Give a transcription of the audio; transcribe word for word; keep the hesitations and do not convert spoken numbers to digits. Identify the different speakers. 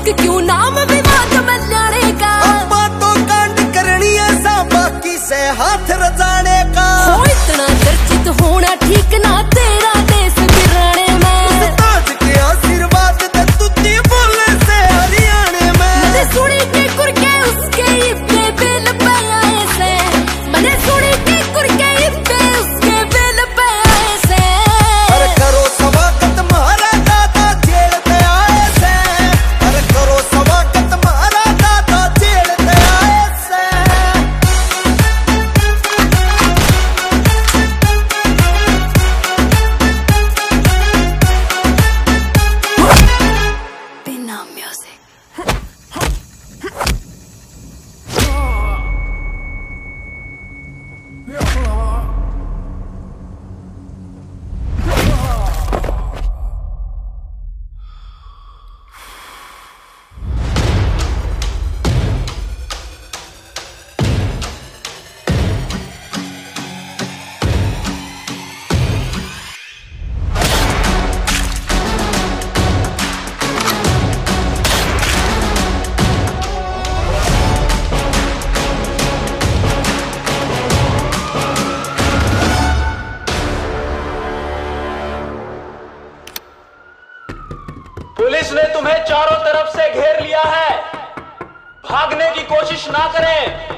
Speaker 1: Risk क्यों नाम विवाद में लाने का।
Speaker 2: अब तो कांड करनी है सा बाकी से हाथ रजाने का।
Speaker 1: हो इतना चर्चित होना ठीक ना तेरा देश बिराने में।
Speaker 2: ताज के आशीर्वाद दे तुझे बोले से हरियाणे में।
Speaker 1: मैंने सुनी के कुरके उसके इब्बे बिल पे आए से। मैंने सुनी के कुरके इब्बे उसके बिल पे आए से।
Speaker 2: अरे करो स्वागत मारा दादा जेल पे आए से। अरे करो स्वागत मारा दादा जेल पे आए से। बिना म्यूजिक
Speaker 3: पुलिस ने तुम्हें चारों तरफ से घेर लिया है। भागने की कोशिश ना करें।